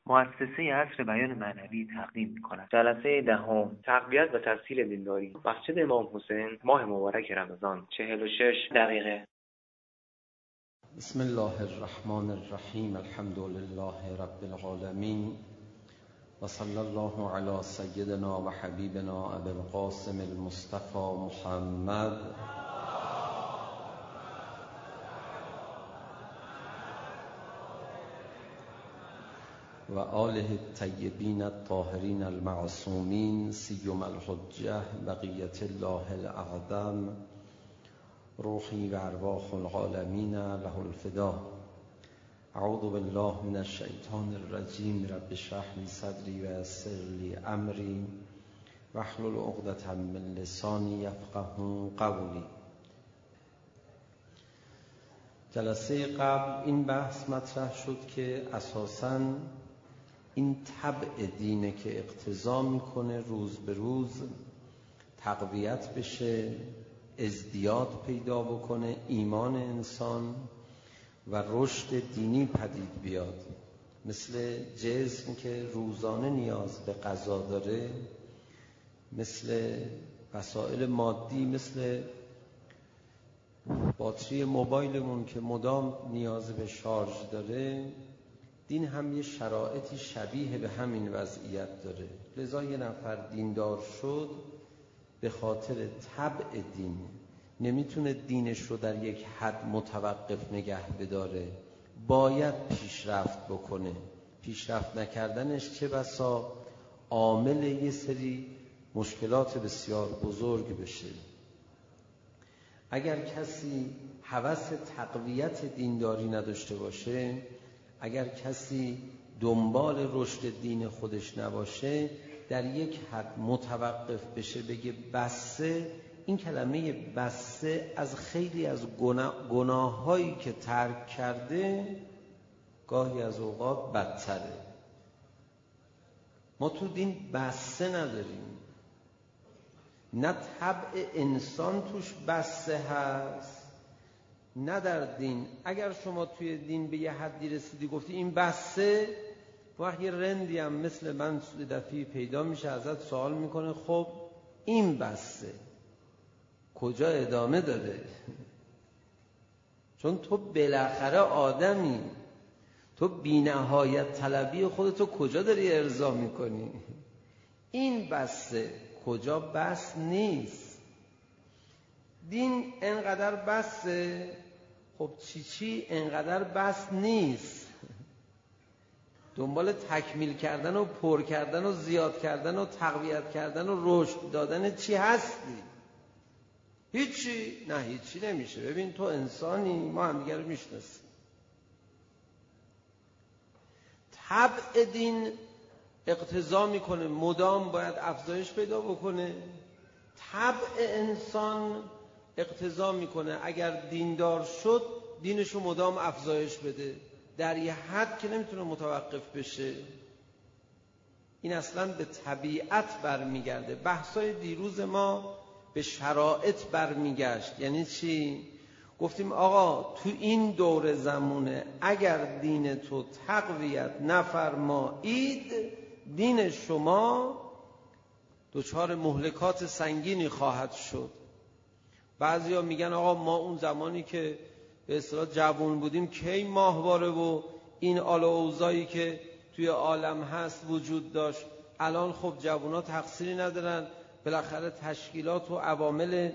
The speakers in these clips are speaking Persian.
مؤسسه عصر بیان معنوی تقدیم می‌کند. جلسه دهم، تقویت و تسهیل دینداری، مسجد امام حسین، ماه مبارک رمضان، 46 دقیقه. بسم الله الرحمن الرحیم. الحمد لله رب العالمین و صلی الله علی سیدنا و حبیبنا ابی القاسم المصطفى محمد و آله الطیبین الطاهرین المعصومین سیما الحجة بقیة الله الاعظم روحی و ارواح العالمین له الفدا. اعوذ بالله من الشیطان الرجیم. رب اشرح لی صدری و یسر لی امری واحلل عقدة من لسانی یفقهوا قولی. جلسه قبل این بحث مطرح شد که اساساً این طبع دینه که اقتضا میکنه روز به روز تقویت بشه، ازدیاد پیدا بکنه ایمان انسان و رشد دینی پدید بیاد. مثل جسم که روزانه نیاز به غذا داره، مثل وسایل مادی، مثل باتری موبایلمون که مدام نیاز به شارژ داره، دین هم یه شرایطی شبیه به همین وضعیت داره. لذا یه نفر دیندار شد به خاطر طبع دین نمیتونه دینش رو در یک حد متوقف نگه بداره، باید پیشرفت بکنه. پیشرفت نکردنش چه بسا عامل یه سری مشکلات بسیار بزرگ بشه. اگر کسی هوس تقویت دینداری نداشته باشه، اگر کسی دنبال رشد دین خودش نباشه، در یک حد متوقف بشه بگه بسه، این کلمه بسه از خیلی از گناهایی که ترک کرده گاهی از اوقات بدتره. ما تو دین بسه نداریم، نه طبع انسان توش بسه هست نه در دین. اگر شما توی دین به یه حدی رسیدی گفتی این بسه، وقتی یه رندی هم مثل من دفعی پیدا میشه ازت سوال میکنه خب این بسه کجا ادامه داره؟ چون تو بالاخره آدمی، تو بی نهایت طلبی خودتو کجا داری ارضا میکنی؟ این بسه کجا بس نیست. دین انقدر بسه، خب چی انقدر بس نیست. دنبال تکمیل کردن و پر کردن و زیاد کردن و تقویت کردن و رشد دادن چی هستی؟ هیچی؟ نه هیچی نمیشه. ببین تو انسانی، ما هم دیگر رو میشناسیم. طبع دین اقتضا میکنه مدام باید افزایش پیدا بکنه. طبع انسان اقتضا میکنه اگر دیندار شد دینشو مدام افزایش بده، در یه حد که نمیتونه متوقف بشه. این اصلا به طبیعت برمیگرده. بحثای دیروز ما به شرایط برمیگشت. یعنی چی؟ گفتیم آقا تو این دور زمونه اگر دین تو تقویت نفرمایید، دین شما دچار مهلکات سنگینی خواهد شد. بعضیا میگن آقا ما اون زمانی که به اصطلاح جوان بودیم کی ماهواره و این آل و اوضاعی که توی عالم هست وجود داشت. الان خب جوونا تقصیری ندارن، بالاخره تشکیلات و عوامل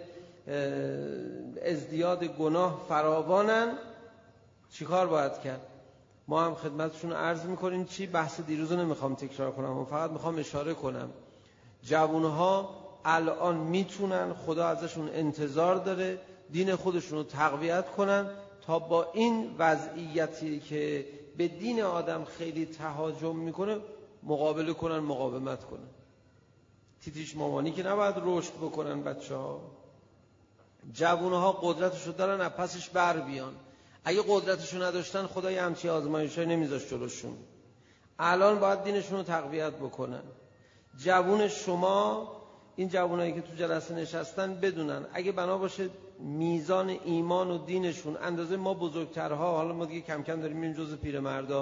ازدیاد گناه فراوانن، چیکار باید کرد؟ ما هم خدمتشون عرض میکنیم چی؟ بحث دیروزو نمیخوام تکرار کنم و فقط میخوام اشاره کنم جوانها الان میتونن، خدا ازشون انتظار داره دین خودشون رو تقویت کنن تا با این وضعیتی که به دین آدم خیلی تهاجم میکنه مقابله کنن، مقاومت کنن. تیتیش مامانی که نباید رشد بکنن بچه ها. جوانها قدرتشو دارن از پسش بر بیان. اگه قدرتشو نداشتن خدای همچی آزمایشای نمیذاشت جلوشون. الان باید دینشون رو تقویت بکنن. جوان شما، این جوانایی که تو جلسه نشستن بدونن اگه بنا باشه میزان ایمان و دینشون اندازه ما بزرگترها، حالا ما دیگه کم کم داریم میریم جزء پیرمردا،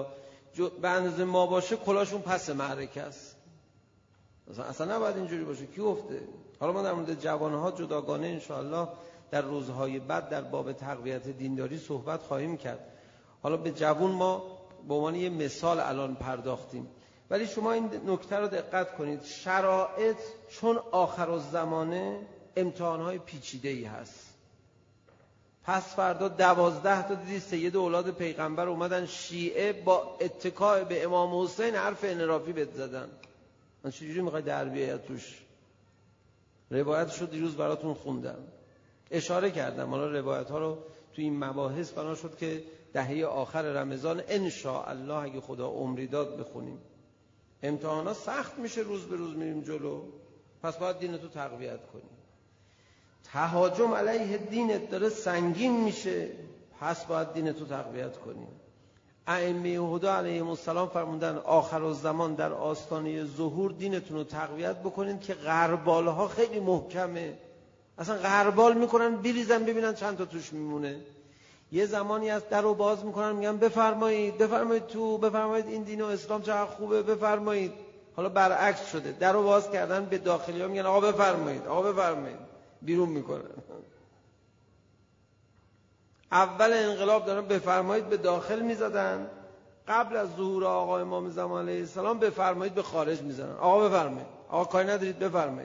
به اندازه ما باشه کلاشون پس معرکه است. اصلا نباید اینجوری باشه. کی گفته؟ حالا ما در مورد جوانها جداگانه انشاءالله در روزهای بعد در باب تقویت دینداری صحبت خواهیم کرد. حالا به جوان ما به عنوان یه مثال الان پرداختیم، ولی شما این نکته رو دقت کنید. شرایط چون آخرالزمانه امتحانهای پیچیده‌ای هست. پس فردا 12 تا دیدی سید اولاد پیغمبر اومدن شیعه با اتکاء به امام حسین حرف انحرافی بهت زدن. من چجوری میخوای در بیای توش؟ روایتشو دیروز براتون خوندم، اشاره کردم. حالا روایت ها رو تو این مباحث بنا شد که دهه آخر رمضان ان شاء الله اگه خدا عمری داد بخونیم. امتحانا سخت میشه، روز به روز میریم جلو، پس باید دینتو تقویت کنیم. تهاجم علیه دینت داره سنگین میشه، پس باید دینتو تقویت کنیم. ائمه هدی علیهم السلام فرمودن آخرالزمان در آستانه ظهور دینتون رو تقویت بکنید که غربالها خیلی محکمه. اصلا غربال میکنن بریزن ببینن چند تا توش میمونه. یه زمانی از در رو باز میکنن میگن بفرمایید بفرمایید تو، بفرمایید این دین و اسلام چقدر خوبه، بفرمایید. حالا برعکس شده، در رو باز کردن به داخلی ها میگن آقا بفرمایید آقا بفرمایید، بیرون میکنن. اول انقلاب دارن بفرمایید به داخل میزدن، قبل از ظهور آقا امام زمان علیه السلام بفرمایید به خارج میزنن. آقا بفرمایید، آقا کاری ندارید بفرمایید.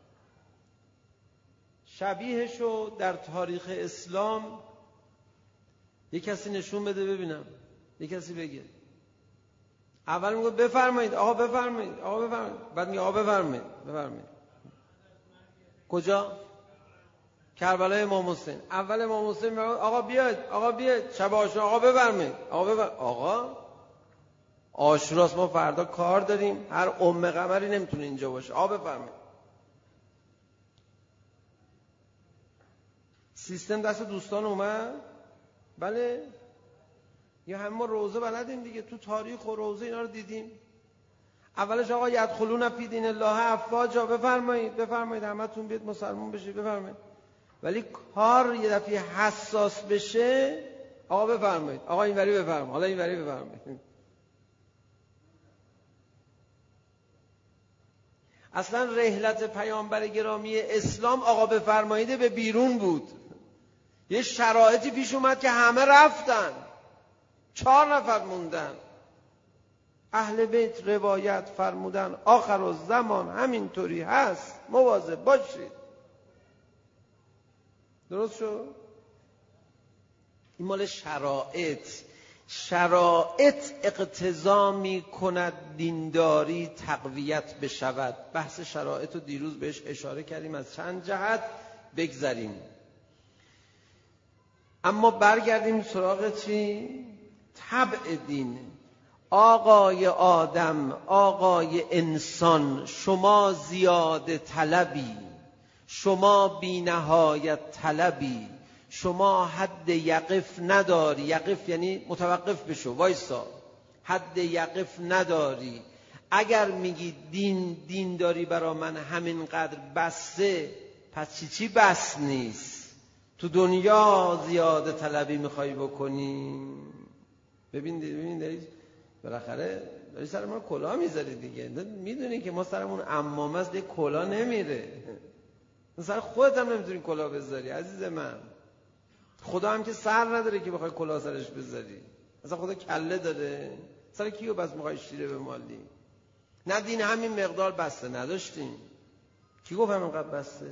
شبیهشو در تاریخ اسلام یک کسی نشون بده ببینم، یک کسی بگه. اول میگه بفرمایید آقا بفرمایید آقا بفرمایید، بعد میگه آقا بفرمایید بفرمایید. کجا؟ کربلای امام حسین. اول امام حسین میگه آقا بیاید آقا بیاید شب عاشورا، آقا بفرمایید آقا بفرمایید. آقا عاشوراست، ما فردا کار داریم، هر ام قمری نمیتونه اینجا باشه، آقا بفرمایید. سیستم دست دوستان اومد. بله یا همه ما روزه بلدیم دیگه، تو تاریخ و روزه اینا رو دیدیم. اولش آقا یدخلون فی دین الله افواجا، بفرمایید بفرمایید همتون بیاد مسلمان بشید بفرمایید. ولی کار یه دفعه حساس بشه آقا بفرمایید آقا اینوری بفرمایید حالا اینوری بفرمایید. اصلا رحلت پیامبر گرامی اسلام آقا بفرمایید به بیرون بود. یه شرایطی پیش اومد که همه رفتن، 4 نفر موندن. اهل بیت روایت فرمودن آخرالزمان همینطوری هست، مواظب باشید. درست شد؟ این مال شرایط اقتضا می کند دینداری تقویت بشود. بحث شرایط رو دیروز بهش اشاره کردیم، از چند جهت بگذریم. اما برگردیم سراغ چی؟ طبع دین. آقای آدم، آقای انسان، شما زیاده طلبی، شما بی نهایت طلبی، شما حد یقف نداری. یقف یعنی متوقف بشو، وایسا. حد یقف نداری. اگر میگی دین داری برا من همینقدر بسته، پس چی بس نیست؟ تو دنیا زیاده طلبی میخوای بکنی؟ ببین داری بالاخره داری سر ما کلاه میذاری دیگه. میدونی که ما سرمون عمامه است، دیگه کلاه نمیره. سر خودت هم نمیتونی کلاه بذاری عزیز من. خدا هم که سر نداره که بخوای کلاه سرش بذاری. اصلا خدا کله داره؟ سر کیو بس میخوای شیره بمالی؟ نه دین همین مقدار بسته نداشتیم. کی گفت همینقدر بسته؟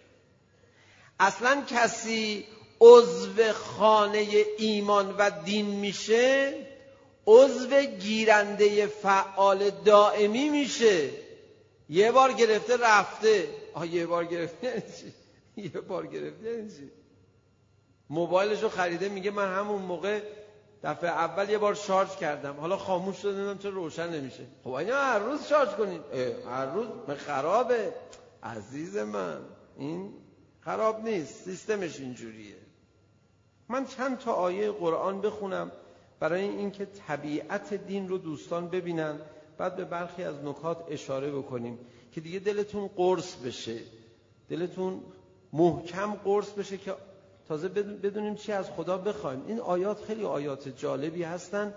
اصلا کسی عضو خانه ایمان و دین میشه، عضو گیرنده فعال دائمی میشه. یه بار گرفته رفته. یه بار گرفته یعنی چی؟ یه بار گرفته یعنی چی؟ موبایلشو خریده، میگه من همون موقع دفعه اول یه بار شارژ کردم، حالا خاموش شده، نمیدونم چرا روشن نمیشه. خب اینا هر روز شارژ کنین. هر روز من خرابه عزیز من. این خراب نیست، سیستمش اینجوریه. من چند تا آیه قرآن بخونم برای اینکه طبیعت دین رو دوستان ببینن، بعد به برخی از نکات اشاره بکنیم که دیگه دلتون قرص بشه، دلتون محکم قرص بشه که تازه بدونیم چی از خدا بخوایم. این آیات خیلی آیات جالبی هستن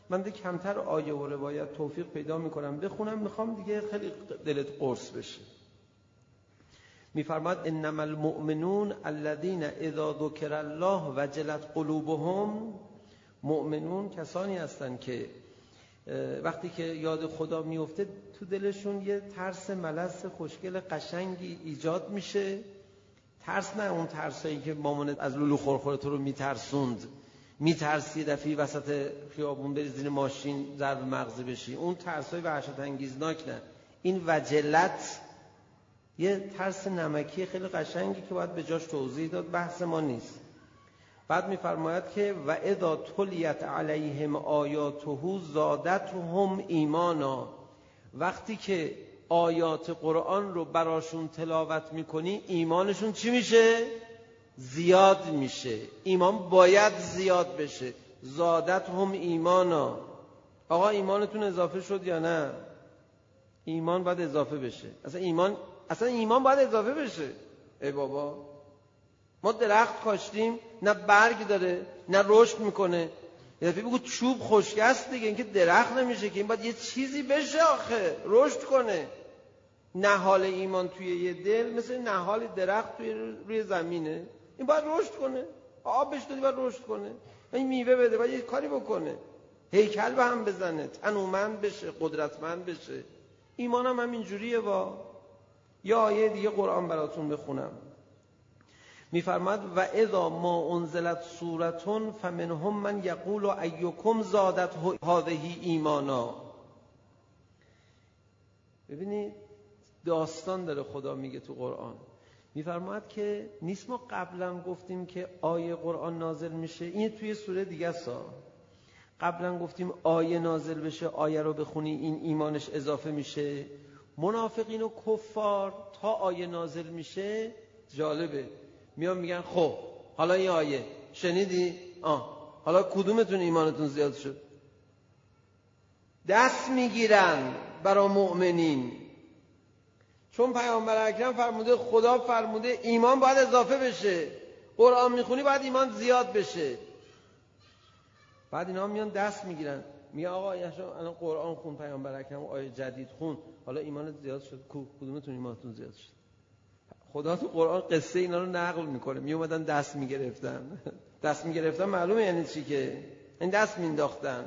من دیگه کمتر آیه و روایت توفیق پیدا میکنم بخونم، میخوام دیگه خیلی دلت قرص بشه. میفرماد انما المؤمنون الذين اذا ذکر الله وجلت قلوبهم. مؤمنون کسانی هستند که وقتی که یاد خدا میفته تو دلشون یه ترس ملس خوشگل قشنگی ایجاد میشه. ترس نه اون ترسایی که مامانت از لولو خورخوره تو رو میترسوند، میترسی دفعی وسط خیابون بری زیر ماشین ضرب مغزی بشی، اون ترسای وحشت انگیزناک نه. این وجلت یه ترس نمکی خیلی قشنگی که باید به جاش توضیح داد، بحث ما نیست. بعد میفرماید که و اذا تلیت علیهم آیاته زادتهم ایمانا. وقتی که آیات قرآن رو براشون تلاوت میکنی ایمانشون چی میشه؟ زیاد میشه. ایمان باید زیاد بشه. زادتهم ایمانا. آقا ایمانتون اضافه شد یا نه؟ ایمان باید اضافه بشه. اصلا ایمان باید اضافه بشه. ای بابا ما درخت کاشتیم نه برگ داره نه رشد میکنه. یه دفعه بگو چوب خشک است دیگه، این که درخت نمیشه که، این باید یه چیزی بشه آخه رشد کنه. نهال ایمان توی یه دل مثل نهال درخت توی روی زمینه، این باید رشد کنه. آب بهش دادی باید رشد کنه، این میوه بده باید یه کاری بکنه، هیکل به هم بزنه، تنومند بشه، قدرتمند بشه. ایمان هم همینجوریه. یا آیه دیگه قرآن براتون بخونم. میفرماد و اذا ما انزلت سورة فمنهم من یقول ایکم زادت هذه ایمانا. ببینید داستان داره خدا میگه تو قرآن. میفرماد که نیست ما قبلا گفتیم که آیه قرآن نازل میشه، این توی سوره دیگه سا قبلا گفتیم آیه نازل بشه، آیه رو بخونی این ایمانش اضافه میشه. منافقین و کفار تا آیه نازل میشه جالبه میان میگن خب حالا این آیه شنیدی؟ حالا کدومتون ایمانتون زیاد شد؟ دست میگیرن برای مؤمنین، چون پیامبر اکرم فرموده، خدا فرموده ایمان باید اضافه بشه، قرآن میخونی باید ایمان زیاد بشه. بعد اینا میان دست میگیرن، میگه آقا الان قرآن خون، پیامبر اکرم آیه جدید خون، حالا ایمانت زیاد شد، کدومتون ایمانتون زیاد شد؟ خدا تو قرآن قصه اینا رو نقل میکنه. میومدن دست میگرفتن دست میگرفتن معلومه یعنی چی، که این دست مینداختن.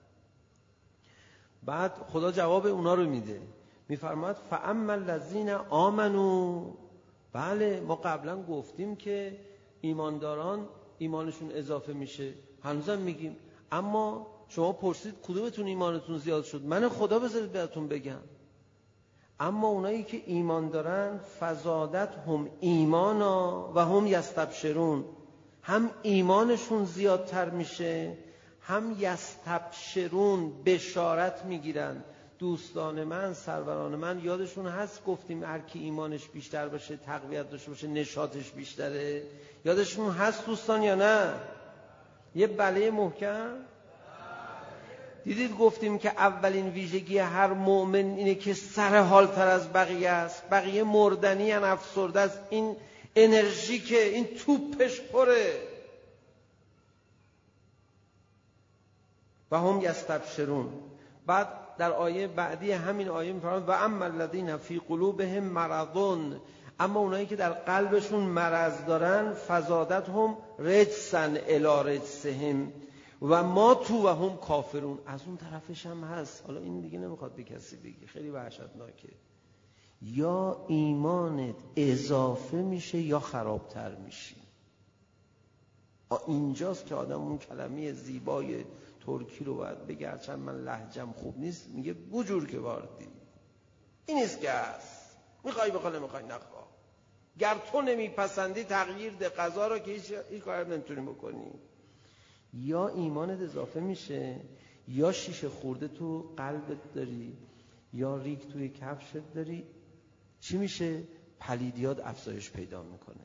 بعد خدا جواب اونا رو میده، میفرماد فاما الذین آمنوا. بله ما قبلا گفتیم که ایمانداران ایمانشون اضافه میشه، هنوزم میگیم. اما شما پرسید کدومتون ایمانتون زیاد شد، من خدا بذارید بهتون بگم. اما اونایی که ایمان دارن فزادت هم ایمانا و هم یستبشرون، هم ایمانشون زیادتر میشه، هم یستبشرون بشارت میگیرن. دوستان من، سروران من یادشون هست گفتیم هر کی ایمانش بیشتر باشه، تقویت داشته باشه، نشاطش بیشتره. یادشون هست دوستان یا نه؟ یه بله محکم. دیدید گفتیم که اولین ویژگی هر مؤمن اینه که سر حال تر از بقیه است. بقیه مردنی ان، افسرده است، این انرژی که این توپش پره. و هم یستبشرون. بعد در آیه بعدی همین آیه میفرماد و اما الذین فی قلوبهم مرض. اما اونایی که در قلبشون مرض دارن فزادتهم رجسا الی رجسهم و ما تو و هم کافرون. از اون طرفش هم هست. حالا این دیگه نمیخواد به کسی بگی، خیلی وحشتناکه. یا ایمانت اضافه میشه یا خرابتر میشی. اینجاست که آدم اون کلمه زیبای ترکی رو باید بگه، هرچند من لهجم خوب نیست، میگه بجور که واردی. این نیست که هست، میخوای بخواه نمیخوای نخواه. گر تو نمیپسندی تغییر ده قضا رو که هیچ کار نمیتونی بکنی. یا ایمانت اضافه میشه یا شیشه خورده تو قلبت داری یا ریگ توی کفشت داری. چی میشه؟ پلیدیات افزایش پیدا میکنه.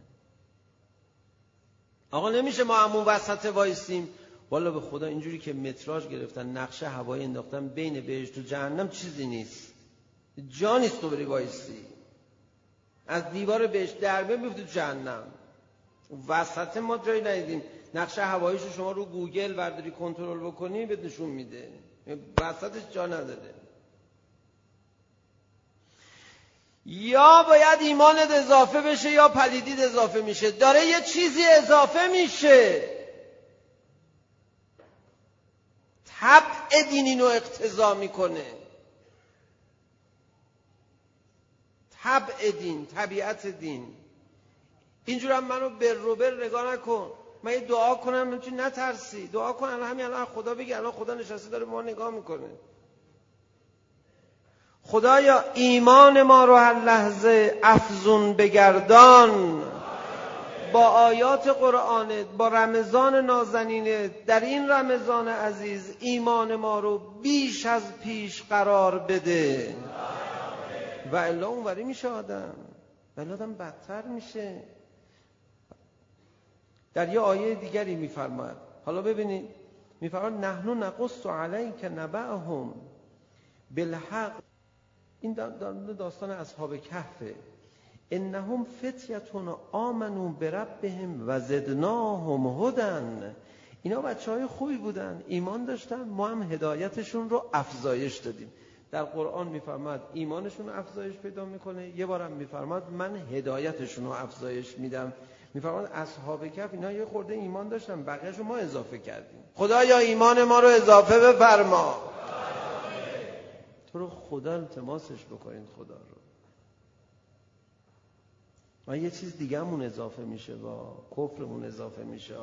آقا نمیشه ما همون وسط وایسیم. والا به خدا اینجوری که متراژ گرفتن نقشه هوایی انداختن بین بهشت و جهنم چیزی نیست، جا نیست تو بری وایسی. از دیوار بهشت در بیفتی تو جهنم. وسط ما جایی ندیدیم. نقشه هواییشو شما رو گوگل برداری کنترل بکنی بهت نشون میده، وسطش جا نداره. یا باید ایمانت اضافه بشه یا پلیدیت اضافه میشه. داره یه چیزی اضافه میشه. طبع دین اینو اقتضا میکنه. طبع دین، طبیعت دین. اینجور هم منو بر نگاه نکن. من یه دعا کنم میتونی نترسی. دعا کن همین الان خدا بگی الان خدا نشسته داره ما نگاه میکنه. خدایا ایمان ما رو هر لحظه افزون بگردان با آیات قرآنت، با رمضان نازنینت. در این رمضان عزیز ایمان ما رو بیش از پیش قرار بده و الا اونوری میشه آدم، و الا آدم بدتر میشه. در یه آیه دیگری میفرماید، حالا ببینید، میفرماید نحن نقص علیک نبأهم بالحق. این داستان اصحاب کهفه. انهم فتیتون آمنوا بربهم و زدناهم هدی. اینا بچهای خوبی بودن، ایمان داشتن، ما هم هدایتشون رو افزایش دادیم. در قرآن میفرماد ایمانشون رو افزایش پیدا میکنه، یه بارم میفرماد من هدایتشون رو افزایش میدم. میفرماد اصحاب کهف اینا یه خورده ایمان داشتن، بقیه‌شو ما اضافه کردیم. خدایا ایمان ما رو اضافه بفرما. تو رو خدا التماسش بکنید خدا رو. ما یه چیز دیگه همون اضافه میشه، با کفرمون اضافه میشه.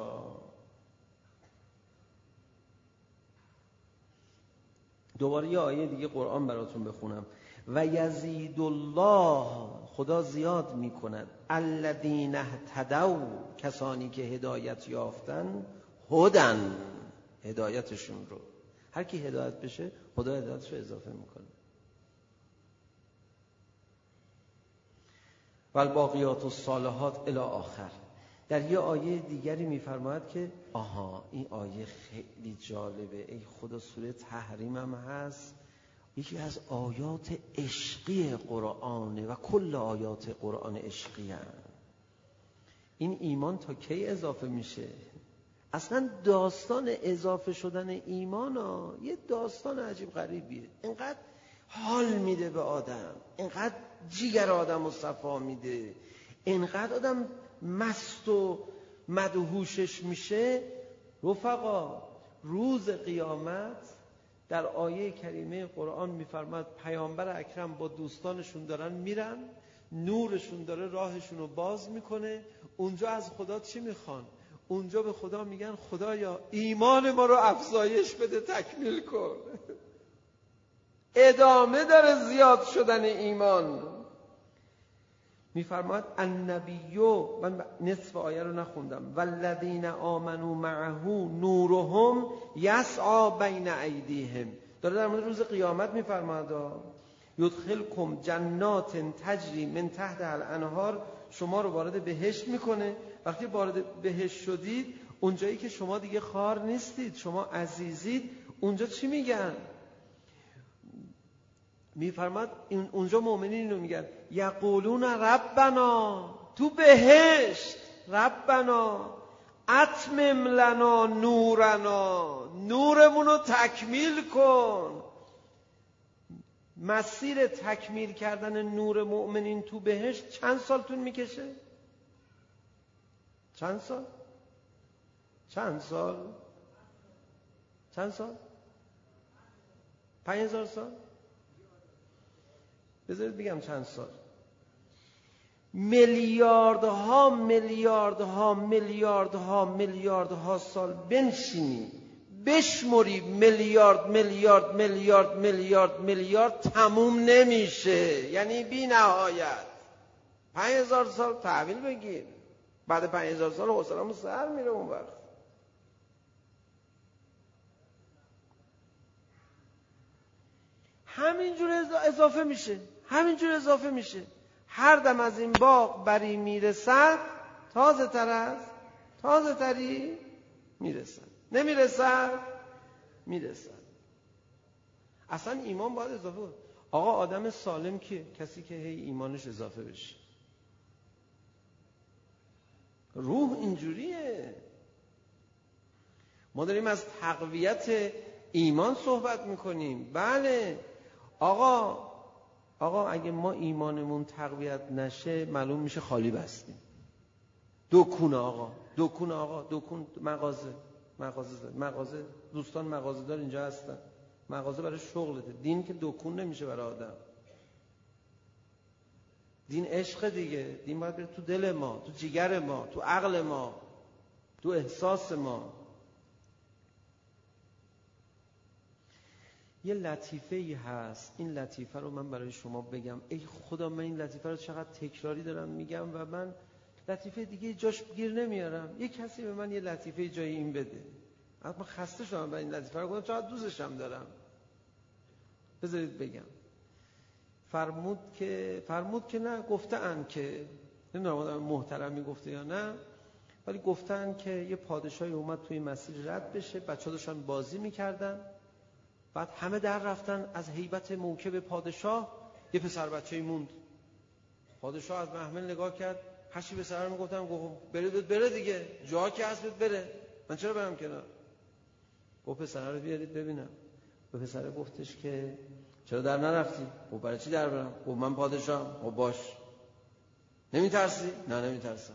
دوباره یه آیه دیگه قرآن براتون بخونم. و یزید الله، خدا زیاد میکند، الذین اهتدوا، کسانی که هدایت یافتن، هدن، هدایتشون رو. هر کی هدایت بشه خدا هدایتش رو اضافه میکنه. و الباقیات الصالحات الی آخر. در یه آیه دیگری میفرماید که این آیه خیلی جالبه، ای خدا، سوره تحریم هم هست، یکی از آیات عشقی قرآنه و کل آیات قرآن عشقی هم. این ایمان تا کی اضافه میشه؟ اصلا داستان اضافه شدن ایمان یه داستان عجیب غریبیه. اینقدر حال میده به آدم، اینقدر جیگر آدم رو صفا میده، اینقدر آدم مست و مدهوشش میشه. رفقا روز قیامت در آیه کریمه قرآن میفرماد پیامبر اکرم با دوستانشون دارن میرن، نورشون داره راهشون رو باز میکنه. اونجا از خدا چی میخوان؟ اونجا به خدا میگن خدایا ایمان ما رو افزایش بده، تکمیل کن. ادامه داره زیاد شدن ایمان. میفرماد النبیو، من نصف آیه رو نخوندم، والذین آمنوا معه نورهم یسعی بین ایدیهم. داره در مورد روز قیامت میفرماد یدخلکم جنات تجری من تحت الانهار، شما رو وارد بهشت میکنه. وقتی وارد بهشت شدید، اونجایی که شما دیگه خار نیستید، شما عزیزید، اونجا چی میگن؟ میفرماد اونجا مؤمنین اینو میگن یقولون ربنا، تو بهشت، ربنا اتمم لنا نورنا، نورمون رو تکمیل کن. مسیر تکمیل کردن نور مؤمنین تو بهشت چند سال طول میکشه؟ چند سال؟ چند سال؟ چند سال؟ 5000 سال؟ بذارید بگم چند سال. میلیاردها میلیاردها میلیاردها میلیاردها سال بنشینی بشموری، میلیارد میلیارد میلیارد میلیارد میلیارد تموم نمیشه، یعنی بی نهایت. 5000 سال تحویل بگیر، بعد 5000 سال حوصله‌مون سر میره. اون وقت همینجور اضافه میشه، همینجور اضافه میشه. هر دم از این باغ بری میرسد، تازه تر از تازه تری میرسد. نمیرسد؟ میرسد. اصلا ایمان باید اضافه بود. آقا آدم سالم کیه؟ کسی که هی ایمانش اضافه بشه. روح اینجوریه. ما داریم از تقویت ایمان صحبت میکنیم. بله آقا اگه ما ایمانمون تقویت نشه معلوم میشه خالی بستیم. دکون مغازه دوستان مغازه دار اینجا هستن، مغازه برای شغلته. دین که دکون نمیشه برای آدم. دین عشق دیگه. دین باید بره تو دل ما، تو جیگر ما، تو عقل ما، تو احساس ما. یه لطیفه‌ای هست، این لطیفه رو من برای شما بگم. ای خدا، من این لطیفه رو چقدر تکراری دارم میگم و من لطیفه دیگه جاش گیر نمیارم. یه کسی به من یه لطیفه جای این بده. من خسته شدم این لطیفه رو گفتم، چقدر دوستشم دارم. بذارید بگم. فرمود که نه، گفتن که نمیدونم آدم محترمی گفته یا نه، ولی گفتن که یه پادشاهی اومد توی مسیر رد بشه، بچه‌ها داشتن بازی میکردن، بعد همه در رفتن. از هیبت موکب پادشاه یه پسر بچه‌ای موند. پادشاه از محمل نگاه کرد، هرچی به سرم میگفتم بره دیگه، جا که هست بره، من چرا برم کنار؟ گفت پسر رو بیارید ببینم. به پسر گفتش که چرا در نرفتی؟ گفت برای چی در برم؟ گفت من پادشاهم. گفت باش. نمیترسی؟ نه نمیترسم.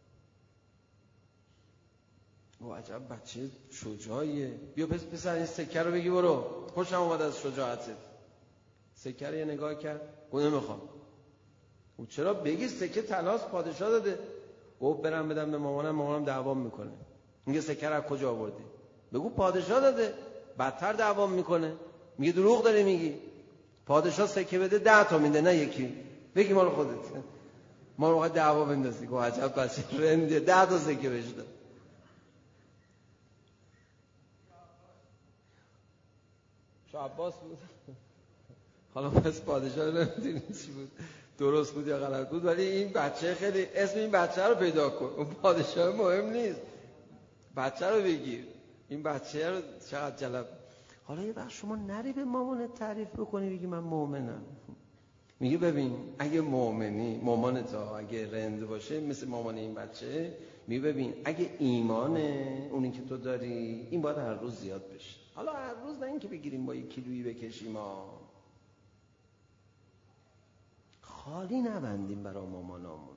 گفت عجب بچه شجاعیه. بیا پسر این سکه رو بگی برو، خوشم اومد از شجاعتت. سکه رو یه نگاه کرد، گفت نمیخوام. گفت چرا؟ بگی سکه طلاست، پادشاه داده. گفت برم بدم به مامانم دعوام میکنه. میگه سکه رو از کجا آوردی؟ بگو پادشاه داده، بدتر دعوام میکنه. میگه دروغ داری میگی. پادشاه سکه بده 10 تا میده نه یکی. بگی مال خودت. ما رو وقت دعوا بندازی. گفت عجب بچه رنده، 10 تا سکه بهش داد. شاه عباس بود. حالا پس پادشاه نمیدونی چی بود، درست بود یا غلط بود، ولی این بچه خیلی اسم این بچه رو پیدا کن. اون پادشاه مهم نیست، بچه رو بگیر. این بچه رو چقدر جلب. حالا یه وقت شما نری به مامانت تعریف بکنی بگی من مؤمنم. میگه ببین اگه مؤمنی، مامانت اگه رند باشه مثل مامان این بچه، میگه ببین اگه ایمانه اونی که تو داری، این باید هر روز زیاد بشه. حالا هر روز نه این که بگیریم با 1 کیلویی بکشیم، خالی نبندیم برای مامانامون.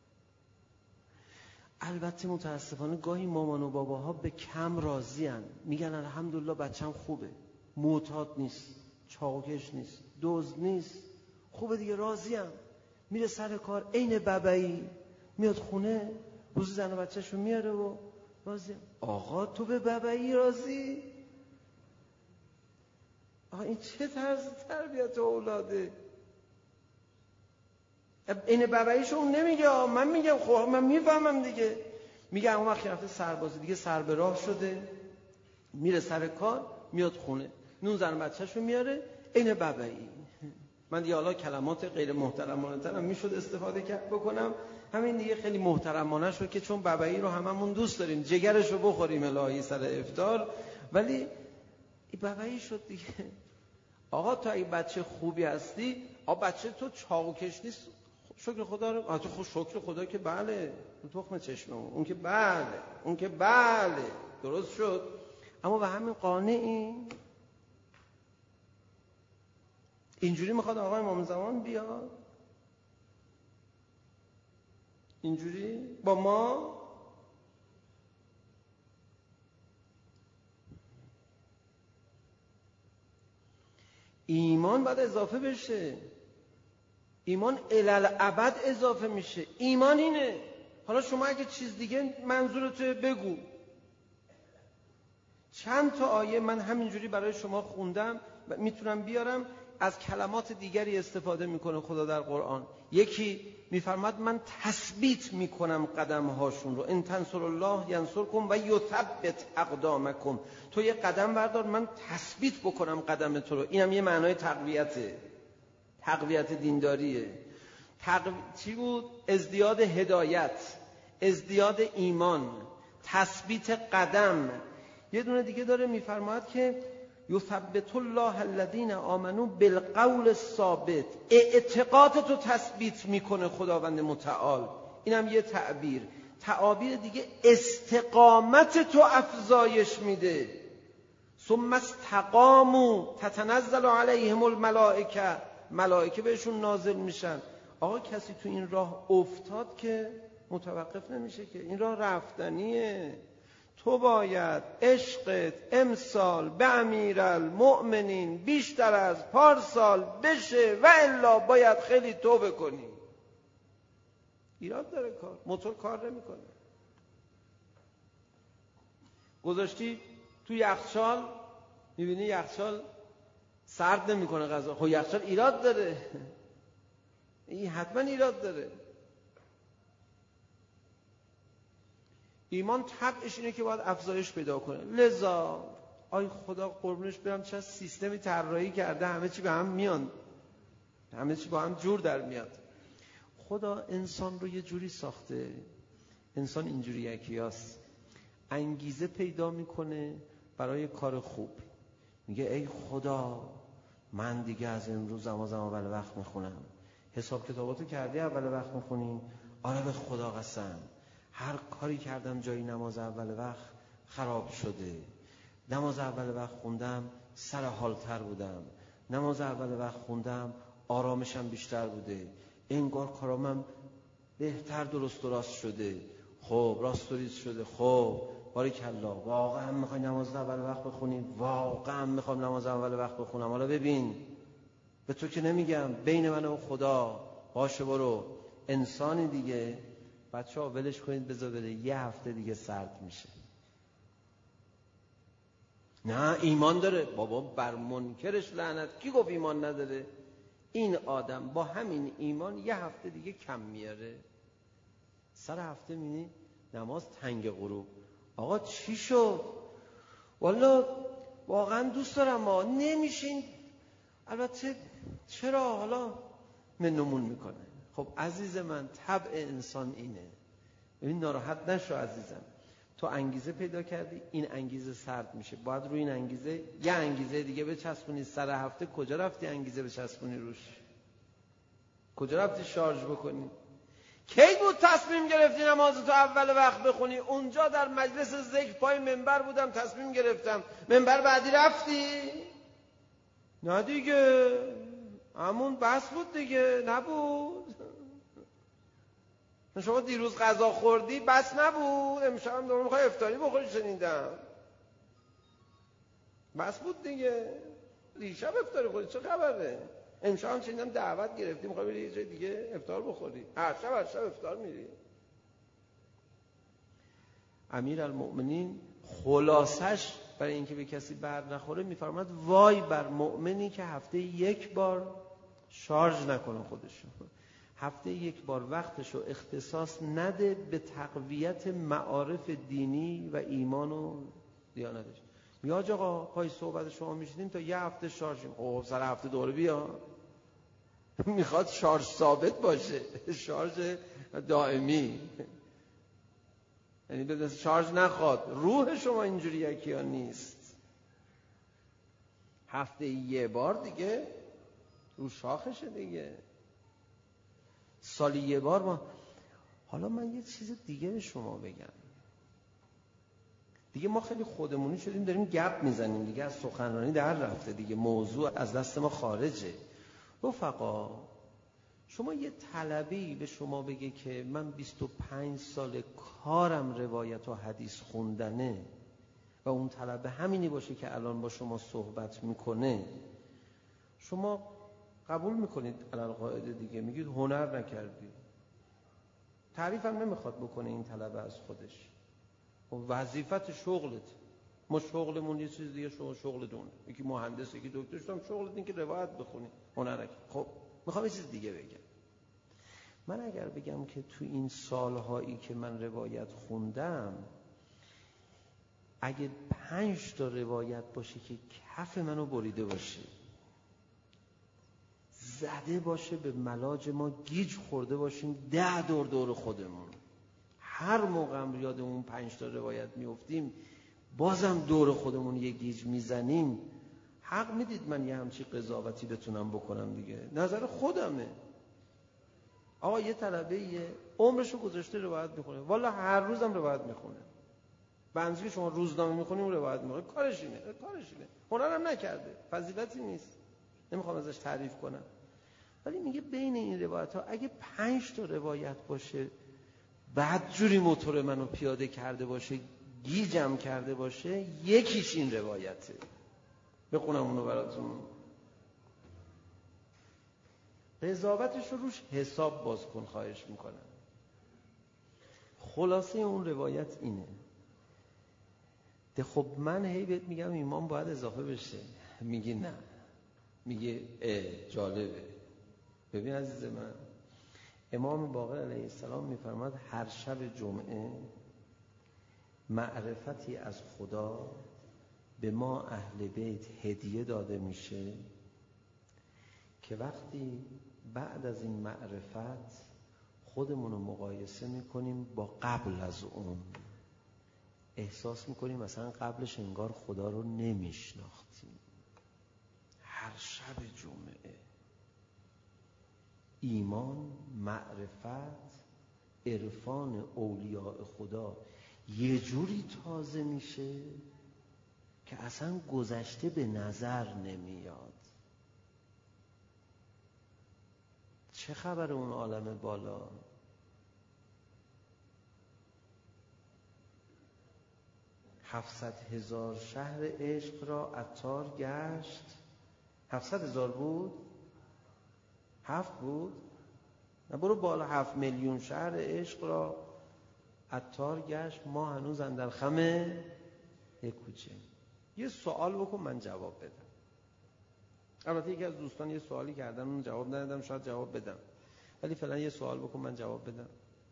البته متاسفانه گاهی مامان و باباها به کم راضی هن. میگن الحمدلله بچم خوبه، معتاد نیست، چاقوکش نیست، دزد نیست، خوبه دیگه، راضی هم. میره سر کار عین ببایی، میاد خونه روز زن و بچه‌شو میاره و راضی هم. آقا تو به ببایی راضی؟ آقا این چه طرز تربیت اولاده؟ این بباییشو اون نمیگه، من میگم. خب من میفهمم دیگه. میگه اون وقت رفته سربازی دیگه، سر به راه شده، میره سر کار، میاد خونه، نون زن بچه‌شو میاره، این ببایی. من دیگه حالا کلمات غیر محترمانه ترم میشد استفاده بکنم، همین دیگه خیلی محترمانه شد که چون ببایی رو هممون دوست داریم، جگرشو بخوریم الهی سر افطار، ولی این ببایی شد دیگه. آقا تو اگه بچه خوبی هستی، بچه تو چاقوکش نیست، شکر خدا رو. تو خود شکر خدا که بله، اون تخم چشمه، اون که بله درست شد. اما به همین قانعی اینجوری میخواد آقای امام زمان بیاد؟ اینجوری با ما؟ ایمان باید اضافه بشه. ایمان الالعبد اضافه میشه. ایمان اینه. حالا شما اگه چیز دیگه منظورته بگو. چند تا آیه من همینجوری برای شما خوندم و میتونم بیارم. از کلمات دیگری استفاده میکنه خدا در قرآن. یکی میفرماد من تثبیت میکنم قدم هاشون رو. ان تنصروا الله ینصرکم و یثبت اقدامکم. تو یه قدم بردار من تثبیت بکنم قدم تو رو. اینم یه معنای تقویته، تقویت دینداریه. چی بود؟ ازدیاد هدایت، ازدیاد ایمان، تثبیت قدم. یه دونه دیگه داره میفرماد که یثبت الله الذین آمنوا بالقول الثابت. اعتقاد تو تثبیت میکنه خداوند متعال. اینم یه تعبیر. تعابیر دیگه استقامت تو افزایش میده. ثم استقاموا تتنزل علیهم الملائکه، ملائکه بهشون نازل میشن. آقا کسی تو این راه افتاد که متوقف نمیشه، که این راه رفتنیه. تو باید عشقت امسال به امیرالمؤمنین بیشتر از پارسال بشه و الا باید خیلی توبه کنی. ایراد داره کار، موتور کار نمیکنه. گذاشتی تو یخچال، میبینی یخچال سرد نمیکنه غذا. خب یخچال ایراد داره، این حتما ایراد داره. ایمان طبعش اینه که باید افزایش پیدا کنه. لذا آی خدا قربونش برم چه سیستمی طراحی کرده، همه چی به هم میان، همه چی با هم جور در میاد. خدا انسان رو یه جوری ساخته، انسان اینجوری یکیاست، انگیزه پیدا میکنه برای کار خوب. میگه ای خدا من دیگه از امروز نمازم اول وقت میخونم. حساب کتاباتو کردی اول وقت میخونی؟ آره به خدا قسم هر کاری کردم جایی نماز اول وقت خراب شده. نماز اول وقت خوندم سر حالتر بودم، نماز اول وقت خوندم آرامشم بیشتر بوده، انگار کارامم بهتر درست شده. خب راست و ریز شده. خب باریکالله. واقعا میخوای نماز اول وقت بخونی؟ واقعا میخوام نماز اول وقت بخونم. حالا ببین، به تو که نمیگم، بین من و خدا باشه، برو. انسانی دیگه بچه‌ها ولش کنید بذار بره، یه هفته دیگه سرد میشه. نه ایمان داره. بابا بر منکرش لعنت. کی گفت ایمان نداره؟ این آدم با همین ایمان یه هفته دیگه کم میاره. سر هفته میبینی نماز تنگ غروب. آقا چی شد؟ والا واقعا دوست دارم ما نمیشین. البته چرا؟ حالا منمون میکنه. خب عزیز من طبع انسان اینه. ببین ناراحت نشو عزیزم، تو انگیزه پیدا کردی، این انگیزه سرد میشه، باید روی این انگیزه یه انگیزه دیگه بچسبونی. سر هفته کجا رفتی انگیزه بچسبونی روش؟ کجا رفتی شارژ بکنی؟ کی بود تصمیم گرفتی نمازتو اول وقت بخونی؟ اونجا در مجلس ذکر پای منبر بودم تصمیم گرفتم. منبر بعدی رفتی؟ نه دیگه، همون بس بود دیگه. نبود. شما دیروز غذا خوردی بس نبود، امشب هم دوباره میخوای افطاری بخوری شنیدم. بس بود دیگه. دیشب افطاری خوردی چه خبره؟ امشب هم شنیدم دعوت گرفتی میخوای بری یه جای دیگه افطار بخوری. هر شب افطار میری. امیرالمؤمنین خلاصش برای اینکه به کسی بر نخوره میفرماد وای بر مؤمنی که هفته یک بار شارژ نکنه خودشو، هفته یک بار وقتشو اختصاص نده به تقویت معارف دینی و ایمان و دیانتش. میاد آقا پای صحبت شما میشیدیم تا یه هفته شارژیم. خب سر هفته دوره بیا. میخواد شارژ ثابت باشه، شارژ دائمی، یعنی به شارژ نخواد. روح شما اینجوری یکی ها نیست. هفته یه بار دیگه رو شاخشه دیگه. سالی یه بار ما. حالا من یه چیز دیگه به شما بگم. دیگه ما خیلی خودمونی شدیم داریم گپ میزنیم دیگه، از سخنرانی در رفته دیگه، موضوع از دست ما خارجه. رفقا شما یه طلبه‌ای به شما بگه که من 25 سال کارم روایت و حدیث خوندنه و اون طلبه همینی باشه که الان با شما صحبت میکنه، شما قبول میکنید علالقاعده دیگه، میگید هنر نکردی. تعریف هم نمیخواد بکنه این طلبه از خودش. وظیفت شغلت. ما شغلمون یه چیز دیگه، شغل دونه. یکی مهندس، یکی دکتر، شما شغلت این که روایت بخونی، هنر نکردی. خب میخوام یه چیز دیگه بگم. من اگر بگم که تو این سالهایی که من روایت خوندم اگه 5 تا روایت باشه که کف منو بریده باشه، زده باشه به ملاج ما، گیج خورده باشیم 10 دور خودمون، هر موقع هم یادمون 5 تا روایت میافتیم بازم دور خودمون یه گیج میزنیم، حق میدید من یه همچی قضاوتی بتونم بکنم دیگه، نظر خودمه. آقا یه طلبه عمرشو گذاشته روایت میخونه، والا هر روزم روایت میخونه، بنزی شما روزنامه میخونیم روایت میخونه، کارش اینه. هنرم نکرده، فضیلتی نیست، نمیخوام ازش تعریف کنم. ولی میگه بین این روایت ها اگه 5 تا روایت باشه بعد جوری موتور منو پیاده کرده باشه، گیجم کرده باشه، یکیش این روایته. بخونم اونو براتون. قضاوتش رو روش حساب باز کن خواهش میکنم. خلاصه اون روایت اینه. خب من هی بهت میگم ایمان باید اضافه بشه، میگی نه، میگه جالبه. ببین عزیز من، امام باقر علیه السلام میفرماد هر شب جمعه معرفتی از خدا به ما اهل بیت هدیه داده میشه که وقتی بعد از این معرفت خودمون رو مقایسه میکنیم با قبل از اون، احساس میکنیم مثلا قبلش انگار خدا رو نمیشناختیم. هر شب جمعه ایمان، معرفت، عرفان اولیاء خدا یه جوری تازه میشه که اصلا گذشته به نظر نمیاد. چه خبر اون عالم بالا؟ $700,000 شهر عشق را عطار گشت. 700,000 بود؟ 7 بود؟ نه برو بالا. 7 میلیون شهر عشق را عطار گشت، ما هنوز اندر خم یک کوچه. یه سوال بکن من جواب بدم. البته یکی از دوستان یه سوالی کردن اون جواب ندادم، شاید جواب بدم، ولی فعلا یه سوال بکن من جواب بدم.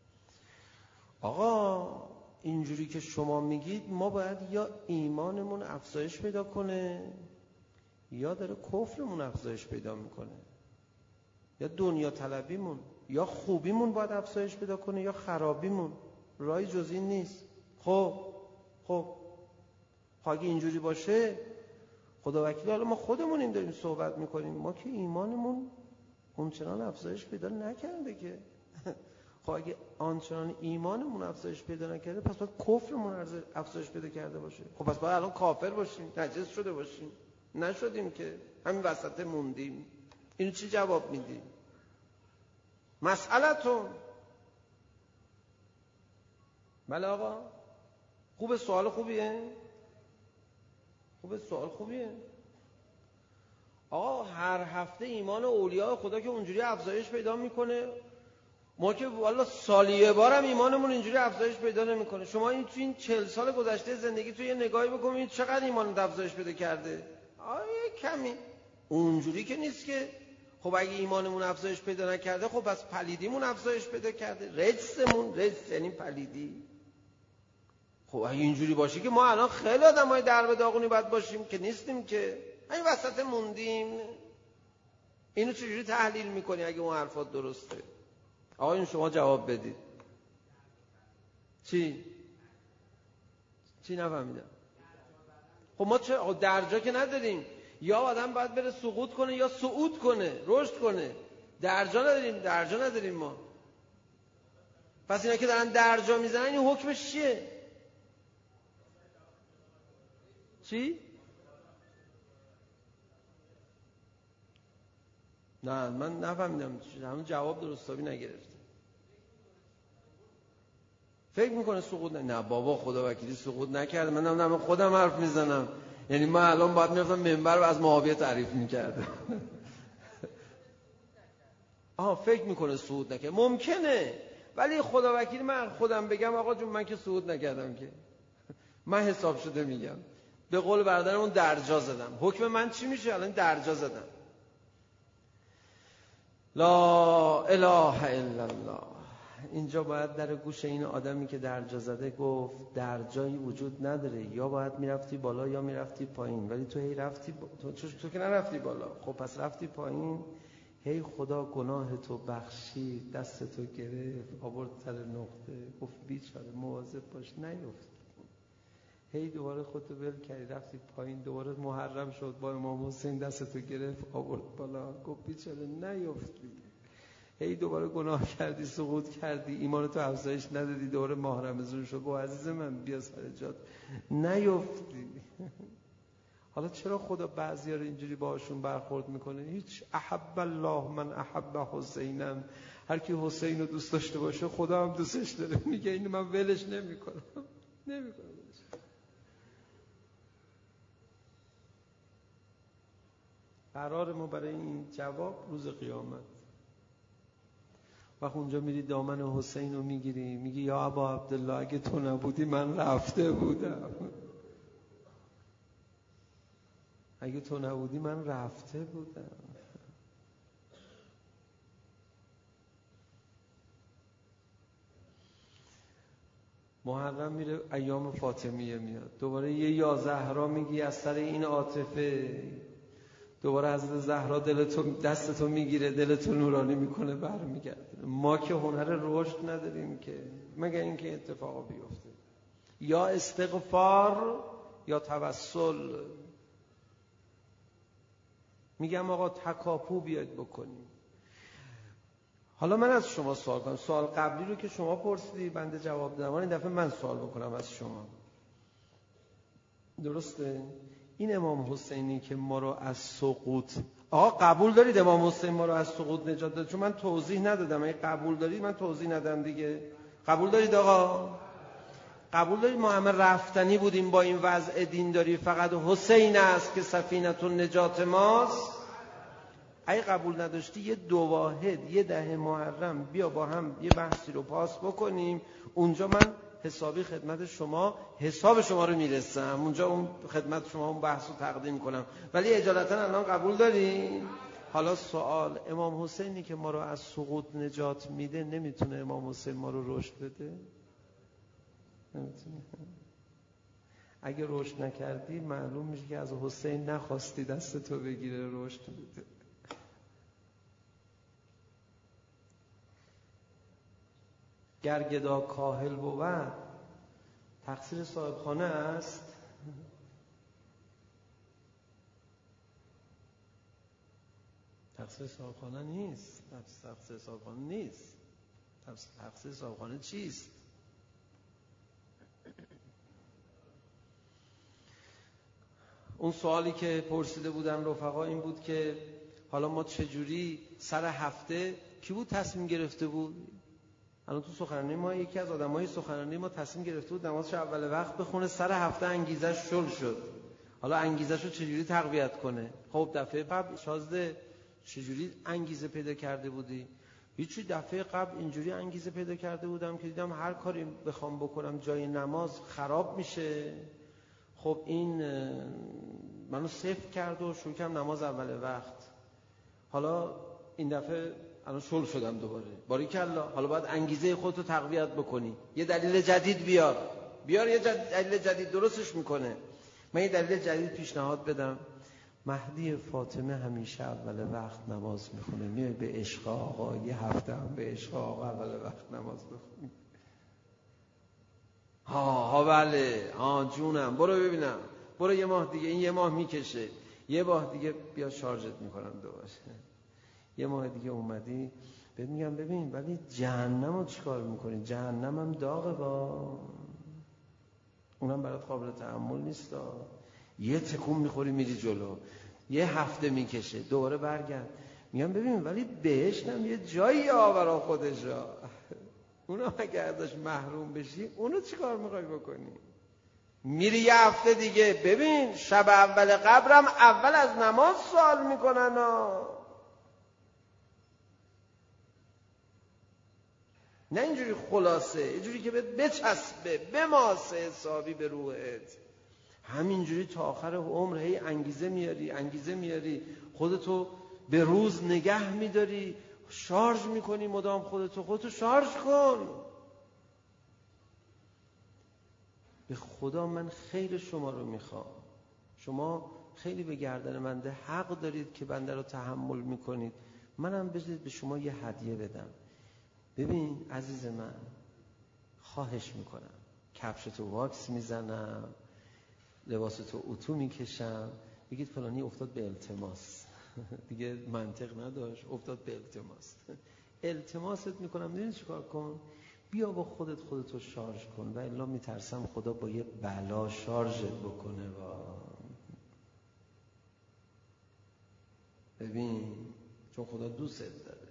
آقا اینجوری که شما میگید ما باید یا ایمانمون افزایش پیدا کنه یا داره کفرمون افزایش پیدا میکنه، یا دنیا طلبیمون یا خوبیمون باید افزایش پیدا کنه یا خرابیمون، راهی جز این نیست. خب اگه اینجوری باشه خدا وکیلی حالا ما خودمونیم داریم صحبت میکنیم، ما که ایمانمون اونچنان افزایش پیدا نکرده که. خب اگه آنچنان ایمانمون افزایش پیدا نکرده پس باید کفرمون افزایش پیدا کرده باشه. خب پس باید الان کافر باشیم، نجس شده باشیم. نشدیم که، همین وسط موندیم. اینو چی جواب میدی؟ مسئلتون. بله آقا خوبه، سوال خوبیه، سوال خوبیه. آقا هر هفته ایمان اولیاء خدا که اونجوری افزایش پیدا میکنه، ما که والا سالی یه بارم ایمانمون اینجوری افزایش پیدا نمیکنه. شما این تو این 40 سال گذشته زندگی تو یه نگاهی بکنید چقدر ایمانت افزایش پیدا کرده. کمی اونجوری که نیست که. خب اگه ایمانمون افزایش پیدا نکرده خب پس پلیدیمون افزایش پیدا کرده، رجس یعنی پلیدی. خب اگه اینجوری باشه که ما الان خیلی آدمای درب داغونی باید باشیم که نیستیم که، همین وسط موندیم. اینو چجوری تحلیل میکنی اگه اون حرفات درسته؟ آقا این شما جواب بدید. چی نفهمیدم. خب ما چه درجا که نداریم، یا آدم باید بره سقوط کنه یا صعود کنه، رشد کنه. درجا نداریم ما. پس اینا که دارن درجا میزنن این حکمش چیه؟ چی؟ نه من نفهمیدم، همون جواب درستابی نگرفتم. فکر میکنه سقوط نه بابا خدا وکیلی سقوط نکرده. من خودم حرف میزنم، یعنی من الان باید میرفتم منبر رو از معاویه تعریف میکرده. فکر میکنه سقوط نکرده، ممکنه، ولی خدا وکیلی من خودم بگم آقا جون من که سقوط نکردم که، من حساب شده میگم. به قول برادرمون درجا زدم. حکم من چی میشه؟ الان درجا زدم. لا اله الا الله. اینجا باید در گوش این آدمی که درجا زده گفت درجایی وجود نداره، یا باید میرفتی بالا یا میرفتی پایین، ولی تو هی رفتی تو که نرفتی بالا. خب پس رفتی پایین. هی خدا گناه تو بخشید، دست تو گرفت آورد سر نقطه، گفت بیچاره مواظب باش نیفتی. هی دوباره خودتو ول کردی رفتی پایین، دوباره محرم شد با امام حسین دست تو گرفت آورد بالا، گفت بیچاره نیفتی. هی دوباره گناه کردی، سقوط کردی، ایمانتو افزایش ندادی، دوباره ماه رمضان شد. با عزیز من بیا سر جات نیفتی. حالا چرا خدا بعضیا رو اینجوری باهاشون برخورد میکنه؟ هیچ. احب الله من احب حسینم، هر کی حسین رو دوست داشته باشه خدا هم دوستش داره. میگه اینو من ولش نمیکنم. قرار ما برای این جواب روز قیامت. وقت اونجا میری دامن حسین رو میگیری، میگی یا ابا عبدالله اگه تو نبودی من رفته بودم. اگه تو نبودی من رفته بودم. محرم میره، ایام فاطمیه میاد، دوباره یه یا زهرا میگی از سر این عاطفه، دوباره حضرت زهرا دستتو میگیره، دلتو نورانی میکنه، برمیگرده. ما که هنر رشد نداریم که، مگر اینکه اتفاقا بیفته. یا استغفار یا توسل. میگم آقا تکاپو بیاید بکنیم. حالا من از شما سوال کنم، سوال قبلی رو که شما پرسیدی بنده جواب دادم، این دفعه من سوال بکنم از شما. درسته؟ این امام حسینی که ما رو از سقوط، آقا قبول دارید امام حسین ما رو از سقوط نجات داد؟ چون من توضیح ندادم. اگه قبول دارید من توضیح ندم دیگه. قبول دارید آقا؟ قبول دارید ما همه رفتنی بودیم با این وضع دینداری، فقط حسین است که سفینه نجات ماست؟ اگه قبول نداشتی یه 2 واحد یه 10 محرم بیا با هم یه بحثی رو پاس بکنیم، اونجا من حسابی خدمت شما حساب شما رو میرسم، اونجا اون خدمت شما اون بحث رو تقدیم کنم. ولی اجالتا الان قبول دارین؟ حالا سوال، امام حسینی که ما رو از سقوط نجات میده نمیتونه امام حسین ما رو رشد بده؟ نمیتونه. اگه رشد نکردی معلوم میشه که از حسین نخواستی دست تو بگیره رشد بده. گر گدا کاهل بود تقصیر صاحب خانه است. تقصیر صاحب خانه نیست. تقصیر صاحب خانه نیست. تقصیر صاحب خانه چیست؟ اون سوالی که پرسیده بودن رفقا این بود که حالا ما چجوری سر هفته کی بود تصمیم گرفته بود؟ الان تو سخنرانی ما یکی از آدمای سخنرانی ما تصمیم گرفته بود نمازش اول وقت بخونه، سر هفته انگیزش شل شد. حالا انگیزش رو چجوری تقویت کنه؟ خب دفعه قبل شازده چجوری انگیزه پیدا کرده بودی؟ هیچی. دفعه قبل اینجوری انگیزه پیدا کرده بودم که دیدم هر کاری بخوام بکنم جای نماز خراب میشه. خب این منو صفر کرد و شروع کردم نماز اول وقت. حالا این دفعه الان شل شدم دوباره. باریکلا. حالا باید انگیزه خودتو تقویت بکنی. یه دلیل جدید بیار یه دلیل جدید درستش میکنه. من یه دلیل جدید پیشنهاد بدم. مهدی فاطمه همیشه اول وقت نماز میخونه. میای به عشق آقا یه هفته هم به عشق آقا اول وقت نماز بخونی. ها بله جونم، برو ببینم، برو یه ماه دیگه، این یه ماه میکشه، یه ماه دیگه بیا شارژت میکنم دوباره. یه ماه دیگه اومدی بهت میگم ببین ولی جهنم رو چیکار میکنی؟ جهنم هم داغه، با اونم برات قابل تحمل نیست. یه تکون میخوری میری جلو، یه هفته میکشه، دوباره برگرد. میگم ببین ولی بهشت هم یه جایی برای خودش، اونم اگه ازش محروم بشی اونو چیکار میخوای بکنی؟ میری یه هفته دیگه، ببین شب اول قبرم اول از نماز سوال میکنن نه اینجوری خلاصه، اینجوری که بچسبه بماسه حسابی به روحت. همینجوری تا آخر عمر هی انگیزه میاری، خودتو به روز نگه میداری، شارژ میکنی مدام خودتو شارژ کن. به خدا من خیر شما رو میخوام. شما خیلی به گردن بنده حق دارید که بنده رو تحمل میکنید. منم بذارید به شما یه هدیه بدم. ببین عزیز من، خواهش میکنم، کفشتو واکس میزنم، لباستو اتو میکشم، بگید فلانی افتاد به التماس. دیگه منطق نداشت، افتاد به التماس. التماست میکنم میدونی چیکار کن؟ بیا با خودتو شارژ کن، و الا میترسم خدا با یه بلا شارژت بکنه. ببین، چون خدا دوستت داره.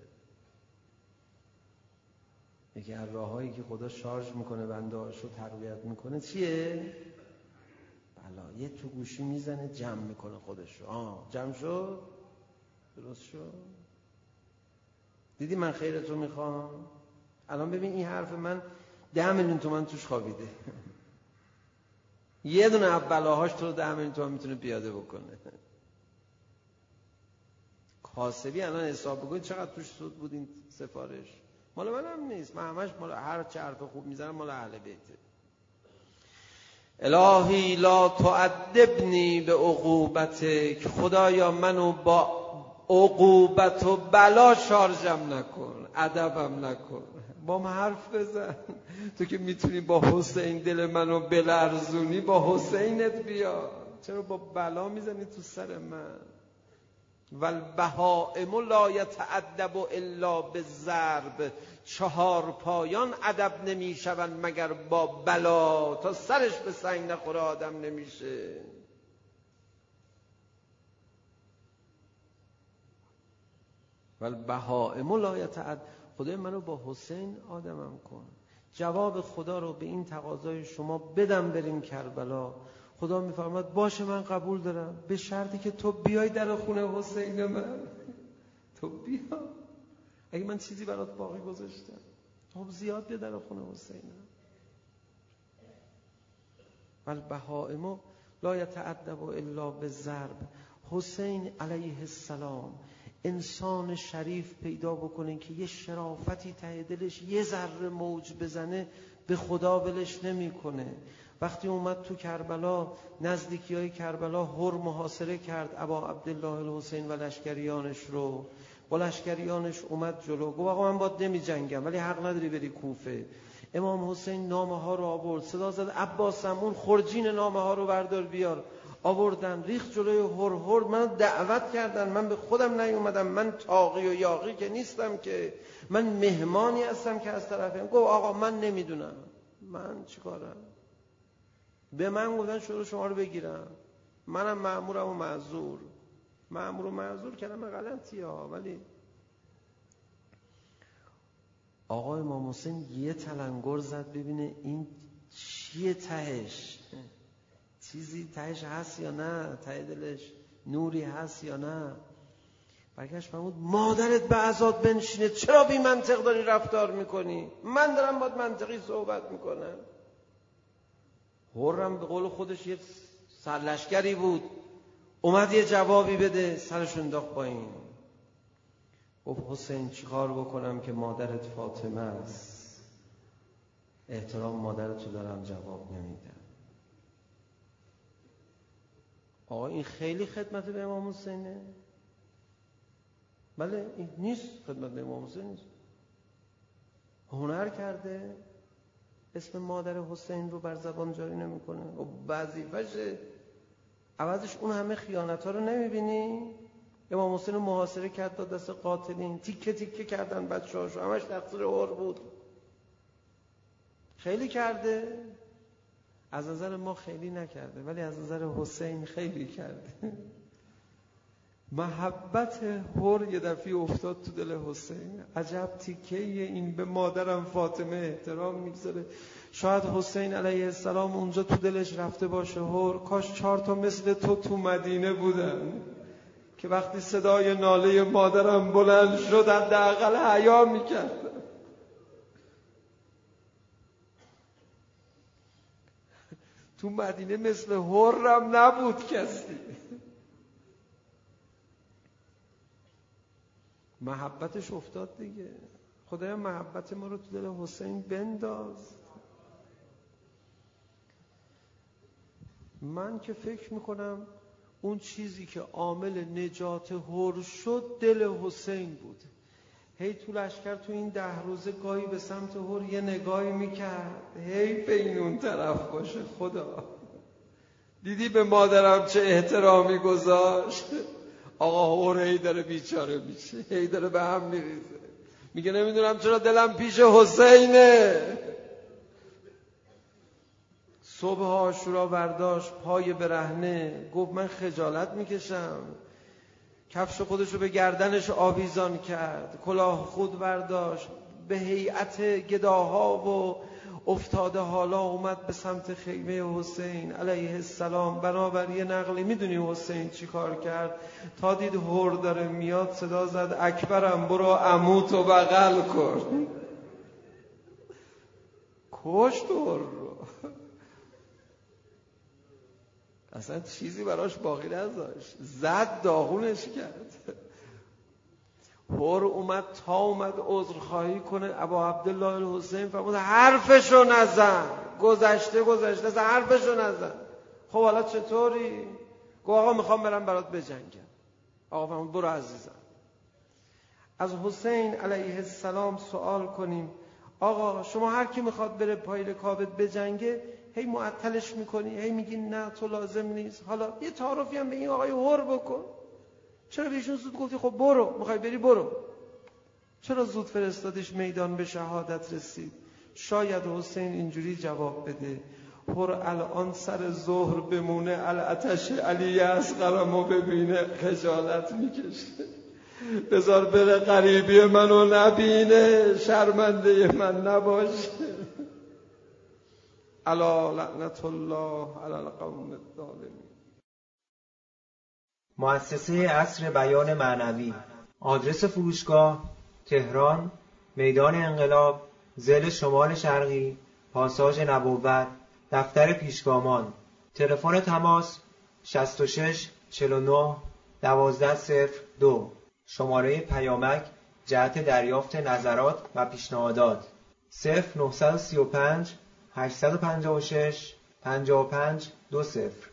یکی از راهایی که خدا شارژ میکنه بنده‌هاشو تقویت میکنه چیه؟ بلا. یه تو گوشی میزنه جمع میکنه خودشو. جمع شد، درست شد. دیدی من خیرتو میخوام؟ الان ببین این حرف من 10 میلیون تومان توش خوابیده. یه دونه از بلاهاش تو رو 10 میلیون تومان میتونه پیاده بکنه. کاسبی الان حساب بکنید چقدر توش سود بود این سفارش. مال منم نیست، من همش مال هر چه حرف خوب میزنم مال اهل بیته. الهی لا تعذبنی به عقوبتک، خدایا منو با عقوبت و بلا شارژم نکن، ادبم نکن. با من حرف بزن. تو که میتونی با حسین دل منو بلرزونی، با حسینت بیا. چرا با بلا میزنی تو سر من؟ والبهائم لا یتأدب الا بالضرب، 4 پایان ادب نمیشون مگر با بلا. تا سرش به سنگ نخوره آدم نمیشه. والبهائم لا یتأدب، خدای منو با حسین آدمم کن. جواب خدا رو به این تقاضای شما بدم بریم کربلا. خدا میفرماد باشه من قبول دارم، به شرطی که تو بیای در خونه حسین من. تو بیا. اگه من چیزی برات باقی گذاشتم، خب زیاد بیا در خونه حسین. والبهائم لا یتأدب الا بالضرب. حسین علیه السلام انسان شریف پیدا بکنه که یه شرافتی ته دلش یه ذره موج بزنه، به خدا ولش نمیکنه. وقتی اومد تو کربلا، نزدیکی‌های کربلا هر محاصره کرد ابا عبدالله الحسین و لشکریانش رو. با لشکریانش اومد جلو، گفت آقا من باید نمی جنگم ولی حق نداری بری کوفه. امام حسین نامه ها رو آورد، صدا زد عباسم اون خرجین نامه ها رو بردار بیار. آوردن، ریخت جلوی هر. من دعوت کردن، من به خودم نیومدم، من تاقی و یاقی که نیستم، که من مهمانی هستم که از طرفم. گفت آقا من نمیدونم، من چیکارم؟ به من گفتن شروع شما رو بگیرم، منم مأمورم و معذور. مأمور و معذور کلمه غلطیه ها، ولی آقا امام حسین یه تلنگر زد ببینه این چیه تهش، چیزی تهش هست یا نه، ته دلش نوری هست یا نه. برگشت فرمود مادرت به عزاد بنشینه، چرا بی منطق داری رفتار میکنی؟ من دارم باید منطقی صحبت میکنم. هرم به قول خودش یه سرلشکری بود، اومد یه جوابی بده، سرش انداخت پایین. گفت حسین چیکار بکنم که مادرت فاطمه است؟ احترام مادرتو دارم، جواب نمیدم. آقا این خیلی خدمت به امام حسینه؟ بله این نیست خدمت به امام حسین نیست. هنر کرده اسم مادر حسین رو بر زبان جاری نمیکنه و وظیفشه. عوضش اون همه خیانت ها رو نمیبینی؟ امام حسین رو محاصره کرد، داد دست قاتلین، تیکه تیکه کردن بچه‌هاشو، همش تقصیر هر بود. خیلی کرده، از نظر ما خیلی نکرده ولی از نظر حسین خیلی کرده. محبت هر یه دفعه افتاد تو دل حسین. عجب تیکه‌ایه این، به مادرم فاطمه احترام میگذاره. شاید حسین علیه السلام اونجا تو دلش رفته باشه هر کاش 4 تا مثل تو مدینه بودن که وقتی صدای ناله مادرم بلند شد حداقل حیا میکردم. تو مدینه مثل هرم نبود کسی. محبتش افتاد دیگه. خدایا محبت ما رو تو دل حسین بنداز. من که فکر میکنم اون چیزی که عامل نجات هر شد دل حسین بود. هی تو لشکر تو این 10 روزه گاهی به سمت هر یه نگاهی میکرد، هی بین اون طرف باشه. خدا دیدی به مادرم چه احترامی گذاشت؟ آقا هر هی داره بیچاره میشه، هی داره به هم میریزه. میگه نمیدونم چرا دلم پیش حسینه. صبح عاشورا برداشت پای برهنه، گفت من خجالت میکشم. کفش خودشو به گردنش آویزان کرد، کلاه خود برداشت، به هیئت گداها و افتاده حالا اومد به سمت خیمه حسین علیه السلام. بنابر یه نقلی میدونی حسین چی کار کرد؟ تا دید هور داره میاد صدا زد اکبرم برو عموتو بغل کن. کشت هور رو، اصلا چیزی براش باقی نذاشت، زد داغونش کرد. هور اومد تا اومد عذرخواهی کنه، ابا عبدالله الحسین فرمود حرفشو نزن، گذشته اصلا حرفشو نزن. خب حالا چطوری؟ گفت آقا میخوام برم برات بجنگم. آقا فرمود برو عزیزم. از حسین علیه السلام سوال کنیم آقا شما هر کی میخواد بره پای رکابت بجنگه هی معطلش میکنی، هی میگی نه تو لازم نیست، حالا یه تعارفی هم به این آقای هور بکن. چرا بهشون زود گفتی خب برو، میخوای بری برو؟ چرا زود فرستادیش میدان به شهادت رسید؟ شاید حسین اینجوری جواب بده هور الان سر ظهر بمونه الاتش علی اصغرمو ببینه خجالت میکشه، بذار بره غریبی منو نبینه شرمنده من نباشه. الا لعنت الله علی القوم الظالمین. مؤسسه عصر بیان معنوی. آدرس فروشگاه: تهران، میدان انقلاب، ضلع شمال شرقی، پاساژ نبوت، دفتر پیشگامان. تلفن تماس 66 49 1202. شماره پیامک جهت دریافت نظرات و پیشنهادات 0935 856 55 20.